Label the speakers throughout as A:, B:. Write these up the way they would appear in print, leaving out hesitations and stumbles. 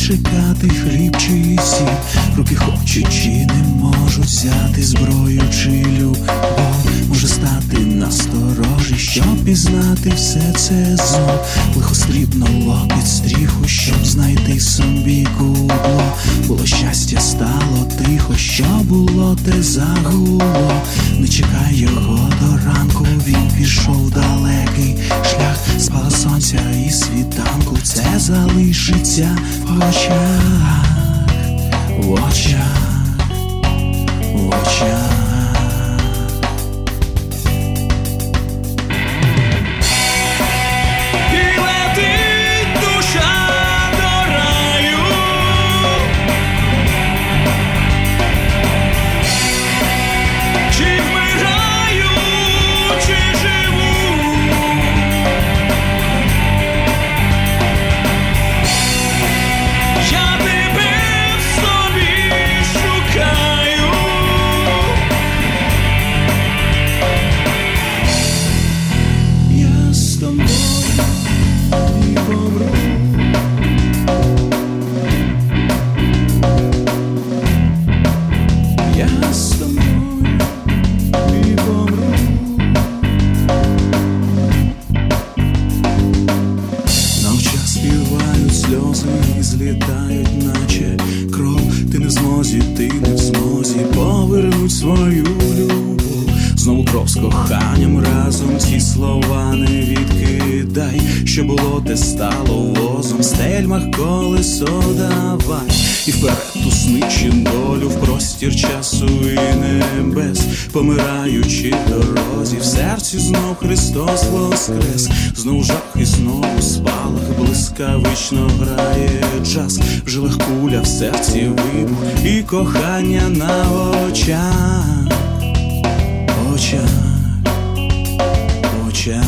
A: чекати хліб чи сіль, руки хочуть чи не можуть взяти зброю чи любов. Може стати насторожі, щоб пізнати все це знов. Лихо стрібнуло під стріху, щоб знайти собі кубло. Було щастя, стало тихо, що було, те загуло. Не чекай його до ранку, він пішов далекий шлях. Спало сонця і світанку, це залишиться в очах, в очах, в очах. Сльози злітають, наче кров. Ти не в змозі, ти не в змозі повернуть свою любов. Знову кров з коханням разом, ці слова не відкидай. Що було, те стало возом, в стельмах колесо давай. І вперед усничі долю в простір часу і небес. Помираючи в дорозі, в серці знов Христос воскрес. Знов жах і знову спалах, блискавично грає час. В жилах куля, в серці вибух і кохання на очах, очах, очах.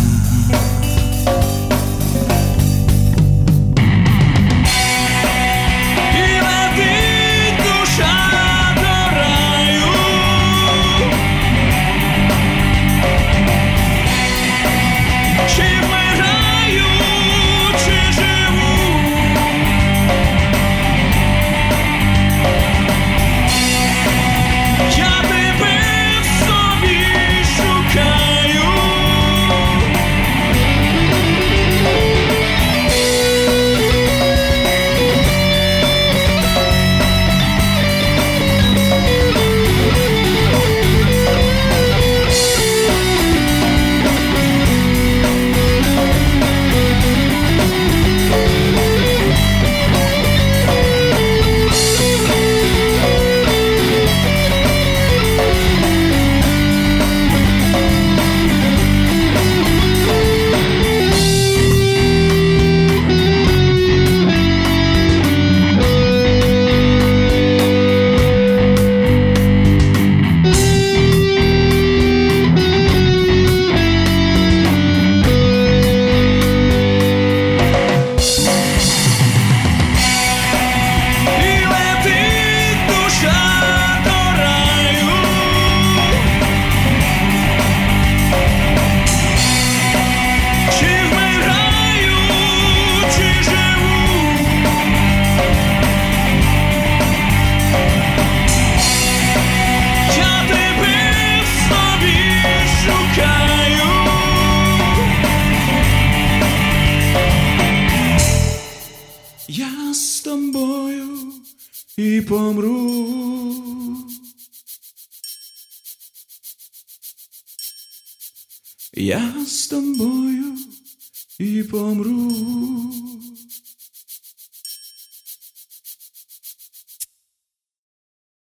A: Я з тобою і помру. Я з тобою і помру.